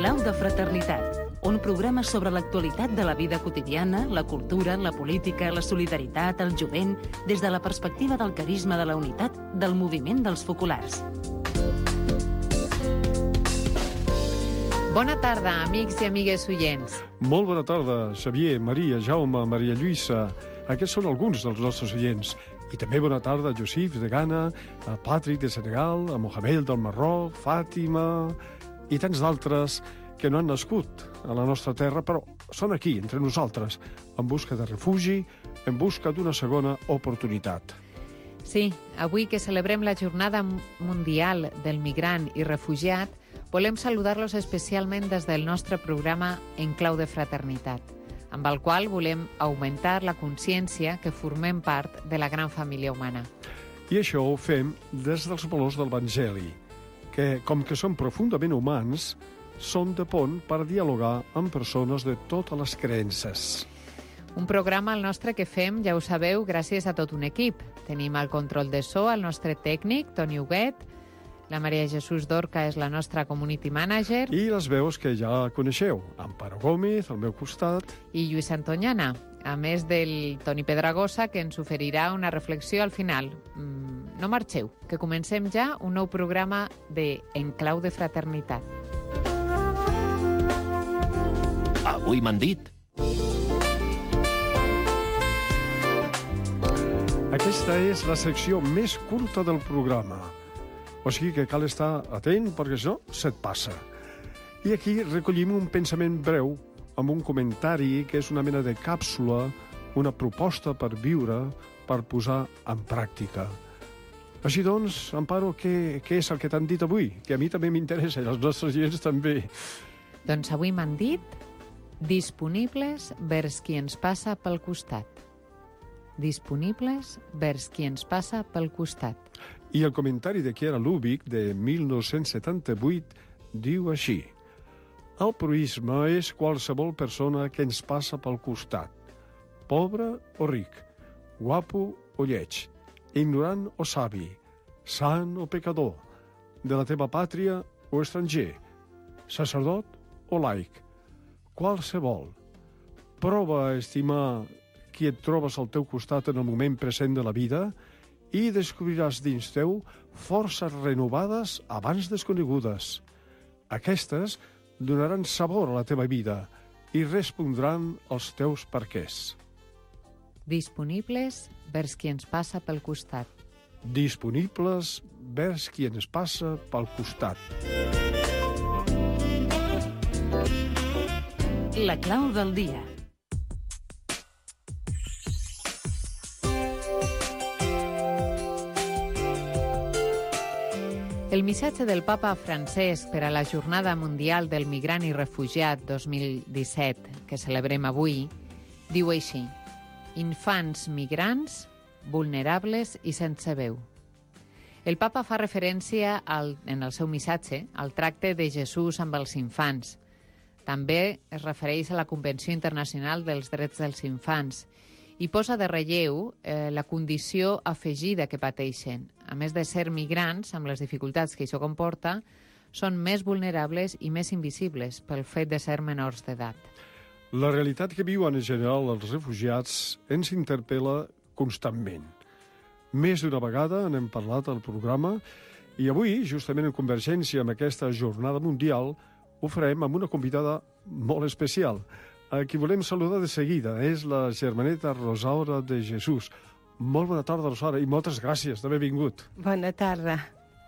Clau de fraternitat, un programa sobre l'actualitat de la vida quotidiana, la cultura, la política, la solidaritat, el jovent, des de la perspectiva del carisma de la unitat del moviment dels focolars. Bona tarda, amics i amigues oients. Molt bona tarda, Xavier, Maria, Jaume, Maria Lluïsa. Aquests són alguns dels nostres oients. I també bona tarda a Josif de Ghana, a Patrick de Senegal, a Mohamed del Marroc, Fàtima i tants d'altres que no han nascut a la nostra terra, però són aquí, entre nosaltres, en busca de refugi, en busca d'una segona oportunitat. Sí, avui que celebrem la Jornada Mundial del Migrant i Refugiat, volem saludar-los especialment des del nostre programa En Clau de Fraternitat, amb el qual volem augmentar la consciència que formem part de la gran família humana. I això ho fem des dels valors de l'Evangeli, que, com que són profundament humans, són de pont per dialogar amb persones de totes les creences. Un programa al nostre que fem, ja ho sabeu, gràcies a tot un equip. Tenim al control de so el nostre tècnic, Toni Huguet, la Maria Jesús Dorca és la nostra community manager. I les veus que ja coneixeu, Amparo Gómez, al meu costat. I Lluís Antonyana, a més del Toni Pedragosa, que ens oferirà una reflexió al final. No marxeu, que comencem ja un nou programa de En Clau de Fraternitat. Avui m'han dit. Aquesta és la secció més curta del programa. O sigui que cal estar atent perquè això se't passa. I aquí recollim un pensament breu amb un comentari que és una mena de càpsula, una proposta per viure, per posar en pràctica. Així doncs, Amparo, què és el que t'han dit avui? Que a mi també m'interessa i als nostres oients també. Doncs avui m'han dit disponibles vers qui ens passa pel costat. Disponibles vers qui ens passa pel costat. I el comentari de Kiera Lubick, de 1978, diu així: el proisme és qualsevol persona que ens passa pel costat, pobre o ric, guapo o lleig, ignorant o savi, sant o pecador, de la teva pàtria o estranger, sacerdot o laic, qualsevol. Prova a estimar qui et trobes al teu costat en el moment present de la vida i descobriràs dins teu forces renovades abans desconegudes. Aquestes donaran sabor a la teva vida i respondran als teus perquès. Disponibles vers qui ens passa pel costat. Disponibles vers qui ens passa pel costat. La clau del dia. El missatge del papa Francesc per a la Jornada Mundial del Migrant i Refugiat 2017, que celebrem avui, diu així: infants migrants, vulnerables i sense veu. El papa fa referència en el seu missatge al tracte de Jesús amb els infants. També es refereix a la Convenció Internacional dels Drets dels Infants i posa de relleu la condició afegida que pateixen. A més de ser migrants, amb les dificultats que això comporta, són més vulnerables i més invisibles pel fet de ser menors d'edat. La realitat que viuen en general els refugiats ens interpel·la constantment. Més d'una vegada n'hem parlat al programa i avui, justament en convergència amb aquesta jornada mundial, ho farem amb una convidada molt especial, a qui volem saludar de seguida. És la germaneta Rosaura de Jesús. Molt bona tarda, Rosaura, i moltes gràcies d'haver vingut. Bona tarda.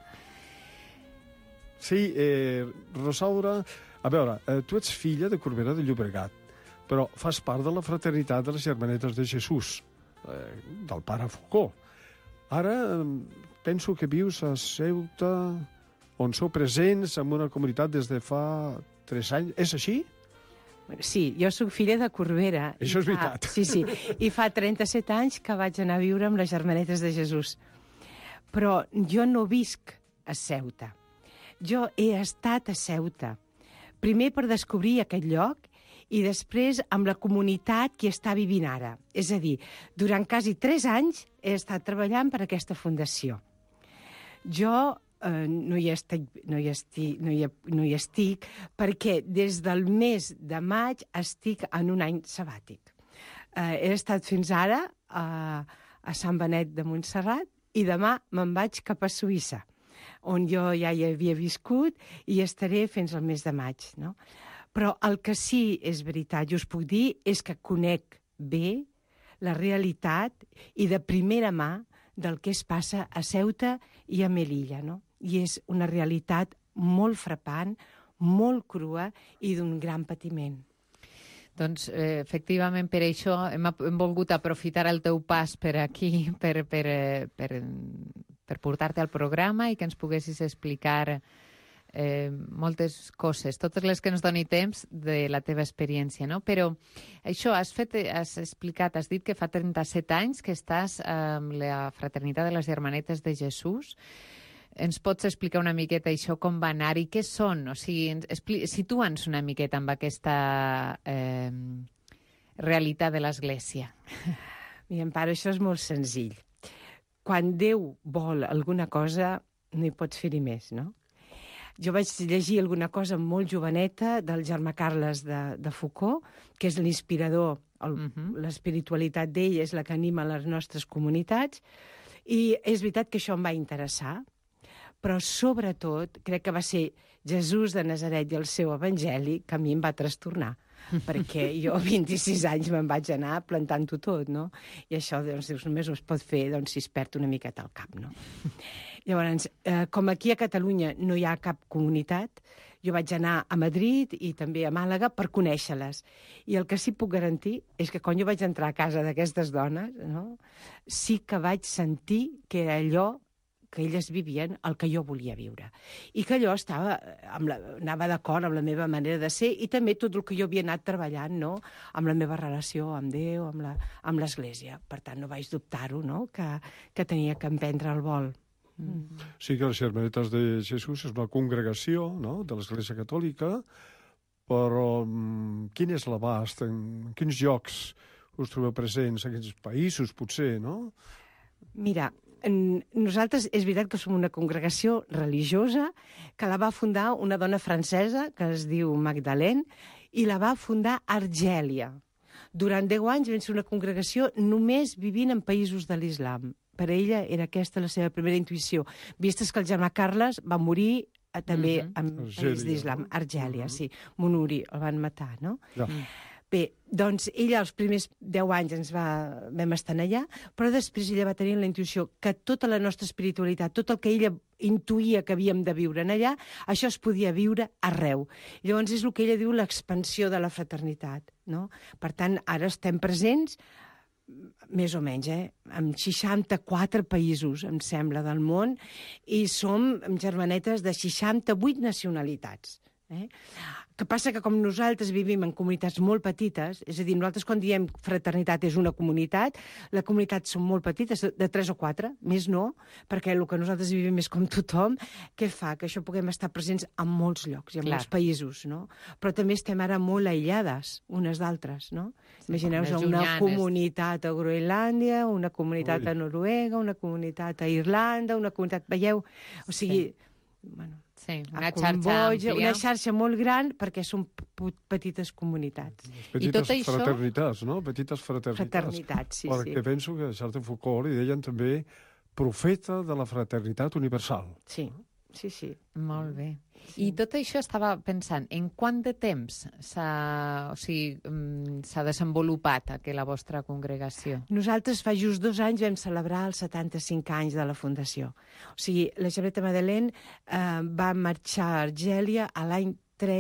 Sí, Rosaura, a veure, tu ets filla de Corbera de Llobregat, però fas part de la fraternitat de les germanetes de Jesús, del pare Foucault. Ara penso que vius a Ceuta, on sou presents en una comunitat des de fa 3 anys. És així? Sí, jo sóc filla de Corbera. Això és veritat. Sí, i fa 37 anys que vaig anar a viure amb les germanetes de Jesús. Però jo no visc a Ceuta. Jo he estat a Ceuta. Primer per descobrir aquest lloc i després amb la comunitat que està vivint ara. És a dir, durant quasi 3 anys he estat treballant per aquesta fundació. Jo no hi estic perquè des del mes de maig estic en un any sabàtic. He estat fins ara a Sant Benet de Montserrat i demà me'n vaig cap a Suïssa, on jo ja hi havia viscut i estaré fins al mes de maig, no? Però el que sí és veritat, jo us puc dir, és que conec bé la realitat i de primera mà del que es passa a Ceuta i a Melilla, no? I és una realitat molt frapant, molt crua i d'un gran patiment. Doncs, efectivament, per això hem volgut aprofitar el teu pas per aquí, per portar-te al programa i que ens poguessis explicar moltes coses, totes les que ens doni temps de la teva experiència, no? Però això, has dit que fa 37 anys que estàs amb la Fraternitat de les Germanetes de Jesús. Ens pots explicar una miqueta això, com va anar i què són? O sigui, situa'ns una miqueta amb aquesta realitat de l'Església. Mira, Amparo, això és molt senzill. Quan Déu vol alguna cosa, no hi pots fer-hi més, no? Jo vaig llegir alguna cosa molt joveneta del Germà Carles de Foucault, que és l'inspirador, l'espiritualitat d'ell és la que anima les nostres comunitats, i és veritat que això em va interessar, però sobretot crec que va ser Jesús de Nazaret i el seu evangeli que a mi em va trastornar, perquè jo a 26 anys me'n vaig anar plantant-ho tot, no? I això, doncs, només es pot fer si es perd una miqueta al cap, no? Llavors, com aquí a Catalunya no hi ha cap comunitat, jo vaig anar a Madrid i també a Màlaga per conèixer-les. I el que sí puc garantir és que quan jo vaig entrar a casa d'aquestes dones, no, sí que vaig sentir que era allò que elles vivien el que jo volia viure. I que allò anava d'acord amb la meva manera de ser i també tot el que jo havia anat treballant, no?, amb la meva relació amb Déu, amb l'Església. Per tant, no vaig dubtar-ho, no?, que tenia que emprendre el vol. Sí que les Germanetes de Jesús és una congregació, no?, de l'Església Catòlica, però quin és l'abast? En quins llocs us trobeu presents? En quins països, potser, no? Mira, nosaltres és veritat que som una congregació religiosa que la va fundar una dona francesa que es diu Magdalene i la va fundar a Argèlia. Durant 10 anys vam ser una congregació només vivint en països de l'islam. Per ella era aquesta la seva primera intuïció, vistes que el Germà Carles va morir també en país d'islam, Argèlia, sí. Monuri el van matar, no? Ja. Bé, doncs ella els primers 10 anys vam estar allà, però després ella va tenir la intuïció que tota la nostra espiritualitat, tot el que ella intuïa que havíem de viure en allà, això es podia viure arreu. Llavors és el que ella diu l'expansió de la fraternitat, no? Per tant, ara estem presents, més o menys, en 64 països, em sembla, del món, i som germanetes de 68 nacionalitats. Que passa que com nosaltres vivim en comunitats molt petites, és a dir, nosaltres quan diem fraternitat és una comunitat, la comunitat són molt petites, de 3 o 4, més no, perquè el que nosaltres vivim és com tothom, què fa? Que això puguem estar presents en molts llocs i en molts països, no? Però també estem ara molt aïllades unes d'altres, no? Sí, imagineu-vos una comunitat a Groenlàndia, una comunitat a Noruega, una comunitat a Irlanda, una comunitat... Veieu? O sigui, bueno... Sí, una xarxa àmplia. Una xarxa molt gran perquè són petites comunitats. Petites fraternitats, no? Petites fraternitats. Sí, perquè penso que a Charles de Foucault li deien també profeta de la fraternitat universal. Sí, sí, sí. Molt bé. I tot això estava pensant, en quant de temps s'ha desenvolupat la vostra congregació? Nosaltres fa just 2 anys vam celebrar els 75 anys de la fundació. O sigui, la Germaneta Madeleine va marxar a Argèlia a l'any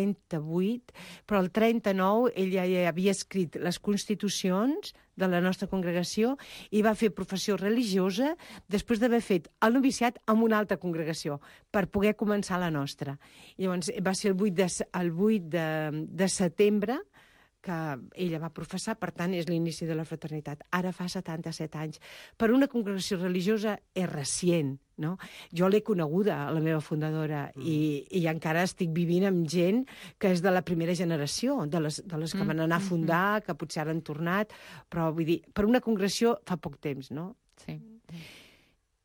38, però el 39 ella ja havia escrit les constitucions de la nostra congregació i va fer professió religiosa després d'haver fet el noviciat amb una altra congregació per poder començar la nostra. I llavors va ser el 8 de setembre que ella va professar, per tant, és l'inici de la fraternitat. Ara fa 77 anys. Per una congregació religiosa és recient, no? Jo l'he coneguda, la meva fundadora, i encara estic vivint amb gent que és de la primera generació, de les que van anar a fundar, que potser ara han tornat, però vull dir, per una congregació fa poc temps, no? Sí.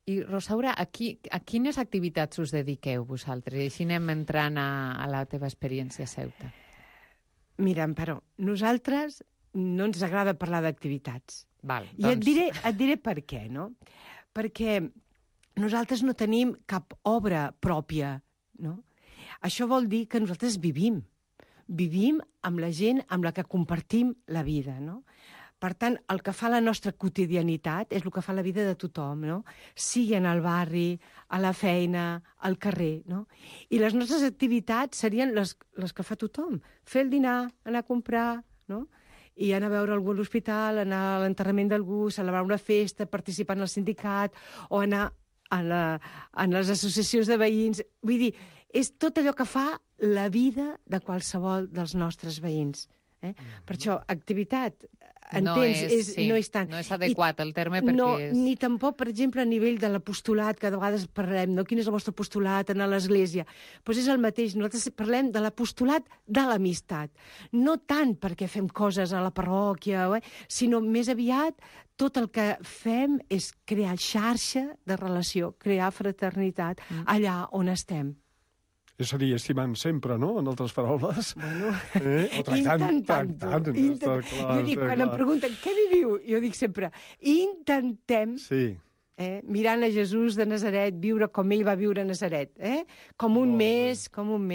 I, Rosaura, a quines activitats us dediqueu vosaltres? I així anem entrant a la teva experiència a Ceuta. Mira, Amparo, nosaltres no ens agrada parlar d'activitats. Val, I et diré per què, no? Perquè nosaltres no tenim cap obra pròpia, no? Això vol dir que nosaltres vivim. Vivim amb la gent amb la que compartim la vida, no? Per tant, el que fa la nostra quotidianitat és el que fa la vida de tothom, no? Sigui en el barri, a la feina, al carrer, no? I les nostres activitats serien les que fa tothom. Fer el dinar, anar a comprar, no? I anar a veure algú a l'hospital, anar a l'enterrament d'algú, celebrar una festa, participar en el sindicat o anar a les associacions de veïns. Vull dir, és tot allò que fa la vida de qualsevol dels nostres veïns. Per això, activitat, entens, no és tant. No és adequat el terme perquè Ni tampoc, per exemple, a nivell de l'apostolat, que de vegades parlem, no? Quin és el vostre apostolat a l'església? Doncs és el mateix, nosaltres parlem de l'apostolat de l'amistat. No tant perquè fem coses a la parròquia, sinó més aviat tot el que fem és crear xarxa de relació, crear fraternitat allà on estem. És a dir, estimant sempre, no?, en altres paraules. Bueno, o tractant. Jo dic, quan em pregunten què viviu, jo dic sempre, intentem mirant a Jesús de Nazaret, viure com ell va viure a Nazaret, com un mes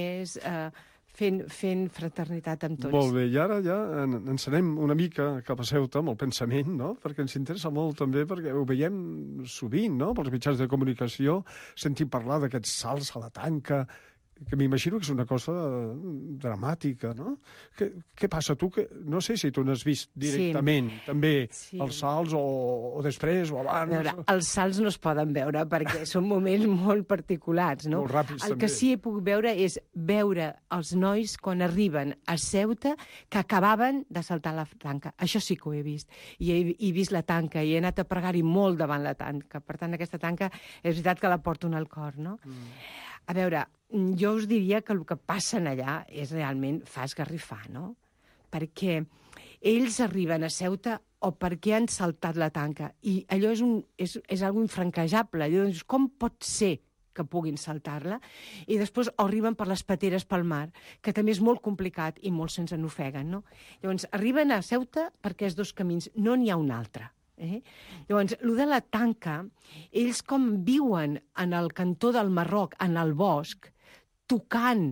fent fraternitat amb tots. Molt bé, i ara ja ens anem una mica cap a Ceuta amb el pensament, no?, perquè ens interessa molt també, perquè ho veiem sovint, no?, pels mitjans de comunicació, sentim parlar d'aquests salts a la tanca, que m'imagino que és una cosa dramàtica, no? Què passa? Tu, no sé si tu n'has vist directament, també, els salts, o després, o abans... Veure, els salts no es poden veure, perquè són moments molt particulars, no? Molt ràpids, també. El que sí he pogut veure és veure els nois quan arriben a Ceuta que acabaven de saltar la tanca. Això sí que ho he vist. I he vist la tanca, i he anat a pregar-hi molt davant la tanca. Per tant, aquesta tanca és veritat que la porto en el cor, no? A veure, jo us diria que el que passen allà és realment fa esgarrifar, no? Perquè ells arriben a Ceuta o perquè han saltat la tanca. I allò és algo infranquejable. Llavors, com pot ser que puguin saltar-la? I després arriben per les pateres pel mar, que també és molt complicat i molts se'ns n'ofeguen, no? Llavors, arriben a Ceuta perquè és dos camins, no n'hi ha un altre. Llavors, el de la tanca, ells com viuen en el cantó del Marroc, en el bosc, tocant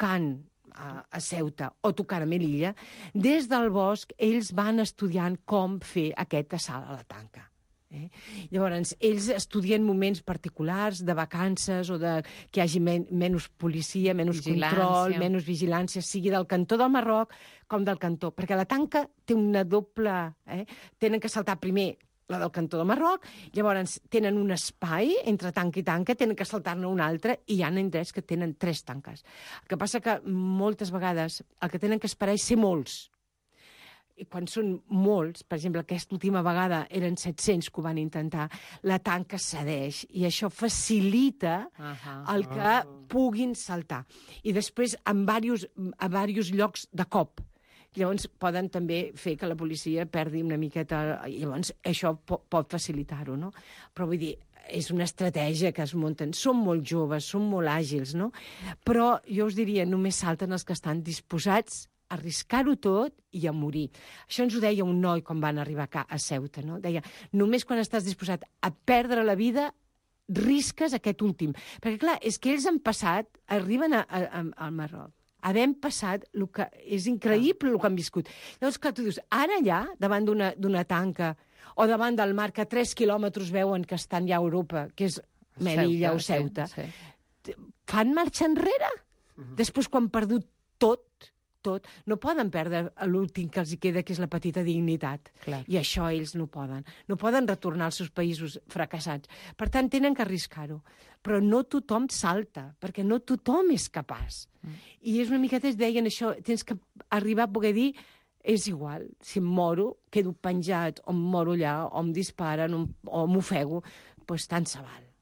a Ceuta o tocant a Melilla, des del bosc ells van estudiant com fer aquest assalt a la tanca. Llavors, ells estudien moments particulars de vacances o que hi hagi menys policia, menys control, menys vigilància, sigui del cantó del Marroc com del cantó. Perquè la tanca té una doble... Tenen que saltar primer la del cantó del Marroc, llavors tenen un espai entre tanca i tanca, tenen que saltar-ne un altre, i hi ha indrets que tenen 3 tanques. El que passa que moltes vegades el que tenen que esperar és ser molts. I quan són molts, per exemple, aquesta última vegada eren 700 que ho van intentar, la tanca cedeix i això facilita el que puguin saltar. I després a diversos llocs de cop. Llavors poden també fer que la policia perdi una miqueta... Llavors això pot facilitar-ho, no? Però vull dir, és una estratègia que es munten. Són molt joves, són molt àgils, no? Però jo us diria, només salten els que estan disposats arriscar-ho tot i a morir. Això ens ho deia un noi quan van arribar a Ceuta, no? Deia, només quan estàs disposat a perdre la vida, risques aquest últim. Perquè, clar, és que ells han passat, arriben al Marroc, havent passat el que és increïble el que han viscut. Llavors, clar, tu dius, ara allà, davant d'una tanca, o davant del mar, que a 3 quilòmetres veuen que estan ja a Europa, que és Melilla o Ceuta, fan marxa enrere? Després, quan han perdut tot, no poden perdre l'últim que els hi queda, que és la petita dignitat. Clar. I això ells no poden. No poden retornar als seus països fracassats. Per tant, tenen que arriscar-ho. Però no tothom salta, perquè no tothom és capaç. I és una miqueta, es deien això, tens que arribar a poder dir, és igual, si em moro, quedo penjat, o em moro allà, o em disparen, o m'ofego, doncs tant se val.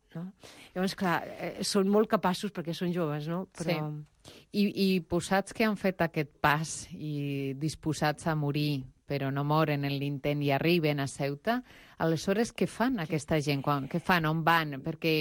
no? Llavors, clar, són molt capaços perquè són joves, no? Però... Sí. I posats que han fet aquest pas i disposats a morir, però no moren en l'intent i arriben a Ceuta, aleshores què fan aquesta gent? Què fan? On van? Perquè...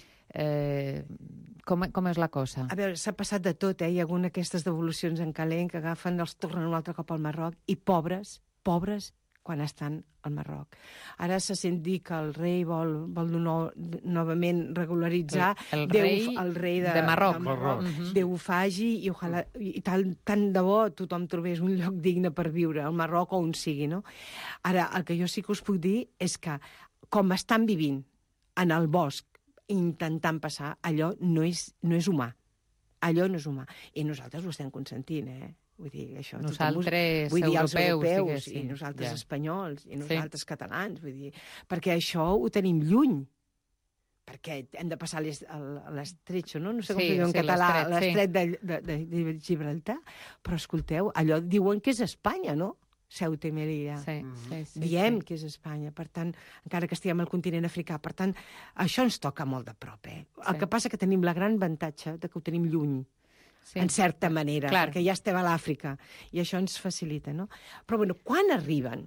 com és la cosa? A veure, s'ha passat de tot, Hi ha hagut aquestes devolucions en calent que agafen, els tornen un altre cop al Marroc, i pobres, quan estan al Marroc. Ara se sent dir que el rei vol novament regularitzar el rei de Marroc. Déu ho faci i tant de bo tothom trobés un lloc digne per viure, al Marroc o on sigui, no? Ara, el que jo sí que us puc dir és que, com estan vivint en el bosc, intentant passar, allò no és humà. Allò no és humà. I nosaltres ho estem consentint, Vull dir, això... Nosaltres, els europeus, sí, i nosaltres espanyols, i nosaltres catalans, vull dir, perquè això ho tenim lluny. Perquè hem de passar l'estretxo, no? No sé com s'ho diu en català, l'estret de Gibraltar, però escolteu, allò diuen que és Espanya, no? Ceuta i Melilla. Diem que és Espanya, per tant, encara que estiguem al continent africà, per tant, això ens toca molt de prop, El que passa que tenim la gran avantatge de que ho tenim lluny, en certa manera, perquè ja estem a l'Àfrica, i això ens facilita, no? Però, bueno, quan arriben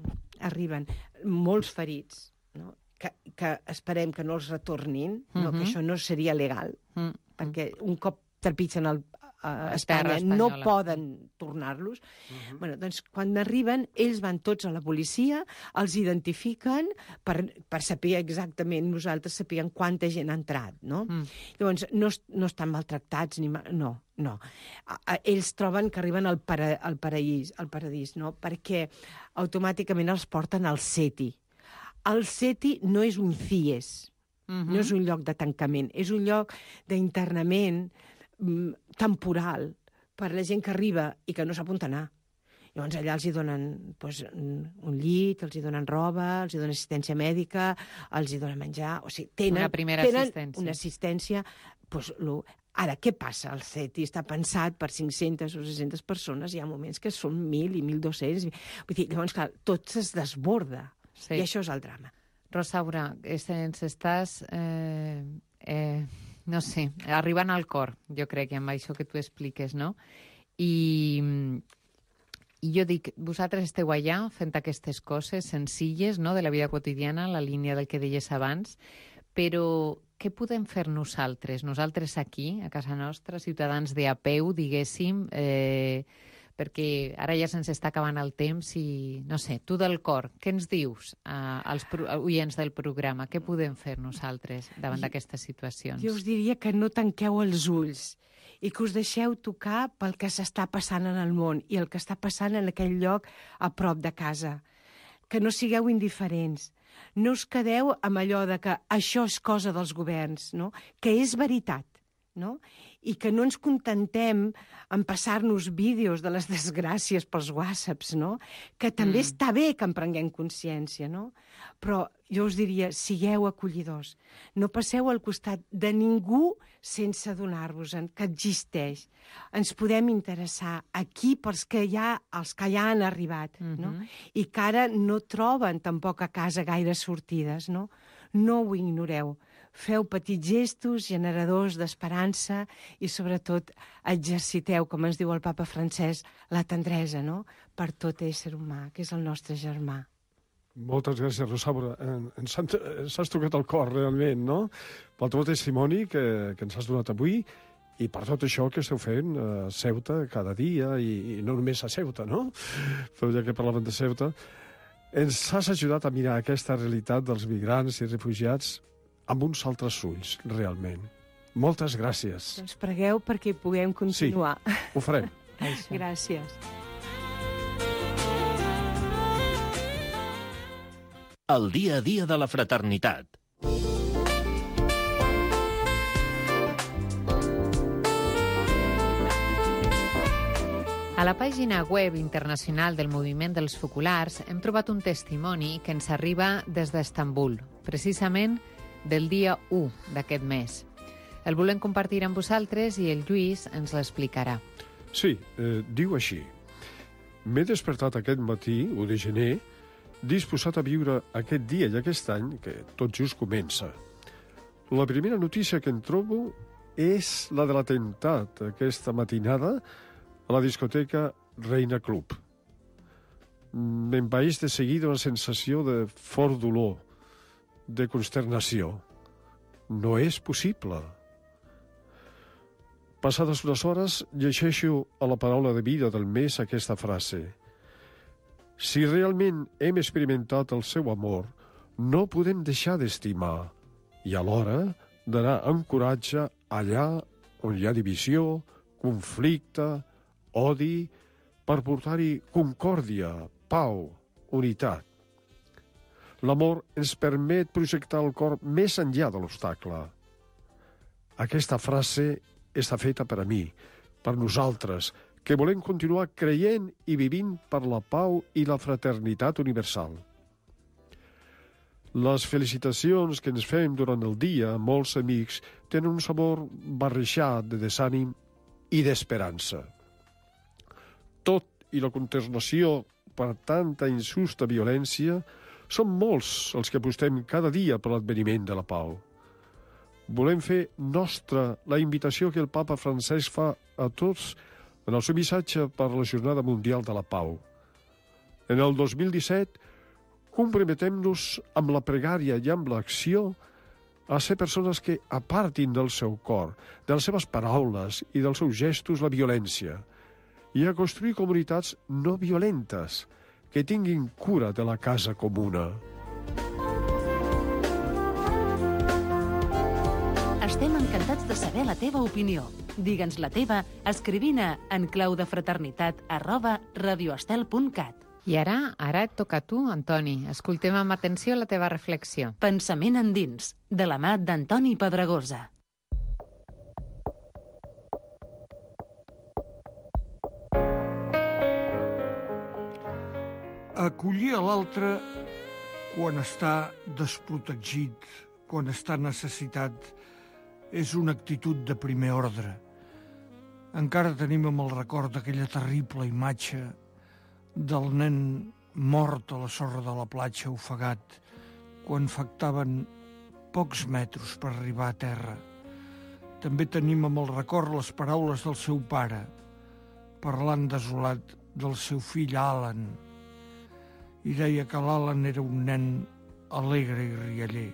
molts ferits, no? Que esperem que no els retornin, no? Que això no seria legal, perquè un cop trepitgen a Espanya no poden tornar-los. Bueno, doncs, quan arriben, ells van tots a la policia, els identifiquen per saber exactament, nosaltres sapiguem quanta gent ha entrat, no? Llavors, no estan maltractats, no. Ells troben que arriben al paradís, no? Perquè automàticament els porten al CETI. El CETI no és un CIES, no és un lloc de tancament, és un lloc d'internament temporal per la gent que arriba i que no sap on anar. Llavors allà els hi donen un llit, els hi donen roba, els hi donen assistència mèdica, els hi donen menjar... O sigui, tenen una assistència. Ara, què passa? El CETI està pensat per 500 o 600 persones, hi ha moments que són 1.000 i 1.200... Vull dir, llavors, clar, tot es desborda. I això és el drama. Rosaura, ens estàs... no sé, arribant al cor, jo crec, amb això que tu expliques, no? I jo dic, vosaltres esteu allà fent aquestes coses senzilles, no?, de la vida quotidiana, la línia del que deies abans, però què podem fer nosaltres aquí, a casa nostra, ciutadans de a peu, diguéssim, perquè ara ja se'ns està acabant el temps i, no sé, tu del cor, què ens dius als oients del programa? Què podem fer nosaltres davant d'aquestes situacions? Jo us diria que no tanqueu els ulls i que us deixeu tocar pel que s'està passant en el món i el que està passant en aquell lloc a prop de casa. Que no sigueu indiferents. No us quedeu amb allò de que això és cosa dels governs, no? Que és veritat, no? I que no ens contentem en passar-nos vídeos de les desgràcies pels whatsapps, no? Que també està bé que en prenguem consciència, no? Però jo us diria, sigueu acollidors. No passeu al costat de ningú sense adonar-vos-en que existeix. Ens podem interessar aquí pels que els que ja han arribat, no? I que ara no troben tampoc a casa gaire sortides, no? No ho ignoreu. Feu petits gestos generadors d'esperança i, sobretot, exerciteu, com ens diu el papa Francesc, la tendresa, no?, per tot ésser humà, que és el nostre germà. Moltes gràcies, Rosaura. Ens has tocat el cor, realment, no?, pel teu testimoni que ens has donat avui i per tot això que esteu fent a Ceuta cada dia, i no només a Ceuta, no?, però ja que parlàvem de Ceuta, ens has ajudat a mirar aquesta realitat dels migrants i refugiats amb uns altres ulls, realment. Moltes gràcies. Doncs pregueu perquè puguem continuar. Sí, ho farem. Gràcies. El dia a dia de la fraternitat. A la pàgina web internacional del Moviment dels Focolars hem trobat un testimoni que ens arriba des d'Estambul, precisament del dia 1 d'aquest mes. El volem compartir amb vosaltres i el Lluís ens l'explicarà. Sí, diu així. M'he despertat aquest matí, 1 de gener, disposat a viure aquest dia i aquest any, que tot just comença. La primera notícia que em trobo és la de l'atemptat aquesta matinada a la discoteca Reina Club. M'envaeix de seguida una sensació de fort dolor, de consternació. No és possible. Passades unes hores, llegeixo a la paraula de vida del mes aquesta frase. Si realment hem experimentat el seu amor, no podem deixar d'estimar i alhora d'anar amb coratge allà on hi ha divisió, conflicte, odi, per portar-hi concòrdia, pau, unitat. L'amor ens permet projectar el cor més enllà de l'obstacle. Aquesta frase està feta per a mi, per nosaltres, que volem continuar creient i vivint per la pau i la fraternitat universal. Les felicitacions que ens fem durant el dia, molts amics, tenen un sabor barrejat de desànim i d'esperança. Tot i la consternació per tanta injusta violència, som molts els que apostem cada dia per l'adveniment de la pau. Volem fer nostra la invitació que el papa Francesc fa a tots en el seu missatge per la Jornada Mundial de la Pau. En el 2017, comprometem-nos amb la pregària i amb l'acció a ser persones que apartin del seu cor, de les seves paraules i dels seus gestos la violència, i a construir comunitats no violentes que tinguin cura de la casa comuna. Estem encantats de saber la teva opinió. Digue'ns la teva escrivint a enclaudefraternitat@radioestel.cat. I ara et toca a tu, Antoni. Escoltem amb atenció la teva reflexió. Pensament endins, de la mà d'Antoni Pedregosa. Acollir a l'altre quan està desprotegit, quan està necessitat, és una actitud de primer ordre. Encara tenim amb el record d'aquella terrible imatge del nen mort a la sorra de la platja ofegat quan faltaven pocs metres per arribar a terra. També tenim amb el record les paraules del seu pare, parlant desolat del seu fill Alan, i deia que l'Alan era un nen alegre i rialler.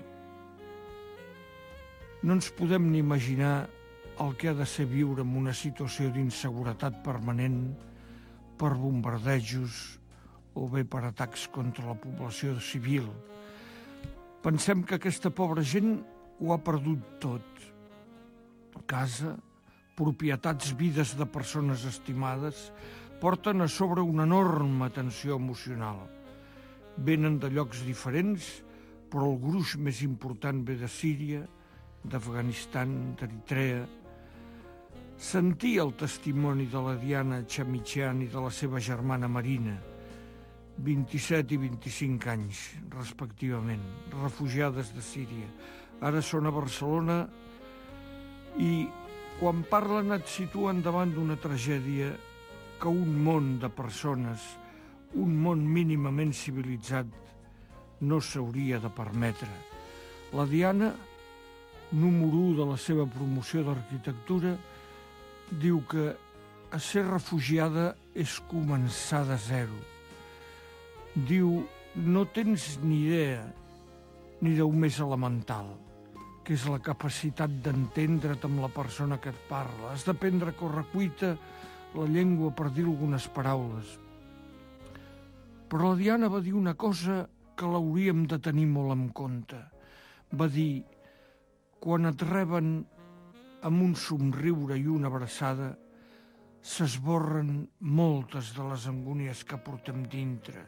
No ens podem ni imaginar el que ha de ser viure en una situació d'inseguretat permanent per bombardejos o bé per atacs contra la població civil. Pensem que aquesta pobra gent ho ha perdut tot. Casa, propietats, vides de persones estimades, porten a sobre una enorme tensió emocional. Venen de llocs diferents, però el gruix més important ve de Síria, d'Afganistan, d'Eritrea. Sentir el testimoni de la Diana Chamichian i de la seva germana Marina, 27 i 25 anys, respectivament, refugiades de Síria. Ara són a Barcelona i quan parlen et situen davant d'una tragèdia que un món de persones, un món mínimament civilitzat, no s'hauria de permetre. La Diana, número 1 de la seva promoció d'arquitectura, diu que a ser refugiada és començar de zero. Diu, no tens ni idea ni del més elemental, que és la capacitat d'entendre't amb la persona que et parla. Has d'aprendre a correcuita la llengua per dir algunes paraules. Però la Diana va dir una cosa que l'hauríem de tenir molt en compte. Va dir, quan et reben amb un somriure i una abraçada, s'esborren moltes de les angúnies que portem dintre.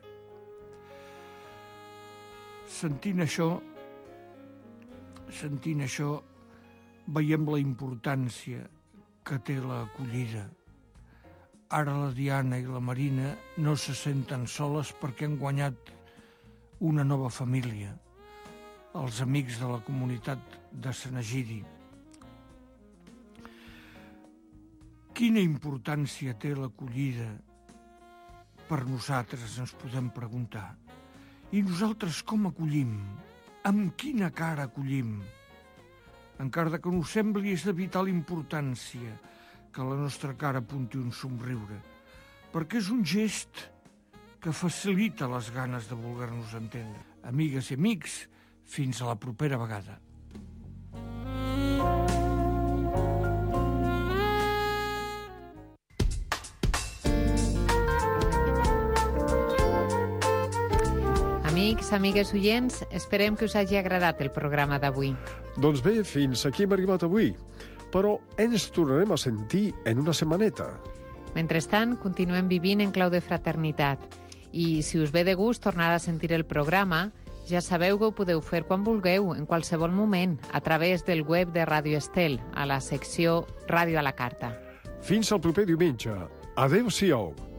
Sentint això, veiem la importància que té l'acollida. Ara la Diana i la Marina no se senten soles perquè han guanyat una nova família, els amics de la comunitat de Sant Egidi. Quina importància té l'acollida per nosaltres, ens podem preguntar. I nosaltres com acollim? Amb quina cara acollim? Encara que no us sembli, és de vital importància que la nostra cara apunti un somriure, perquè és un gest que facilita les ganes de voler-nos entendre. Amigues i amics, fins a la propera vegada. Amics, amigues oients, esperem que us hagi agradat el programa d'avui. Doncs bé, fins aquí hem arribat avui. Però ens tornarem a sentir en una setmaneta. Mentrestant, continuem vivint en clau de fraternitat. I si us ve de gust tornar a sentir el programa, ja sabeu que ho podeu fer quan vulgueu, en qualsevol moment, a través del web de Ràdio Estel, a la secció Ràdio a la Carta. Fins al proper diumenge. Adéu-siau.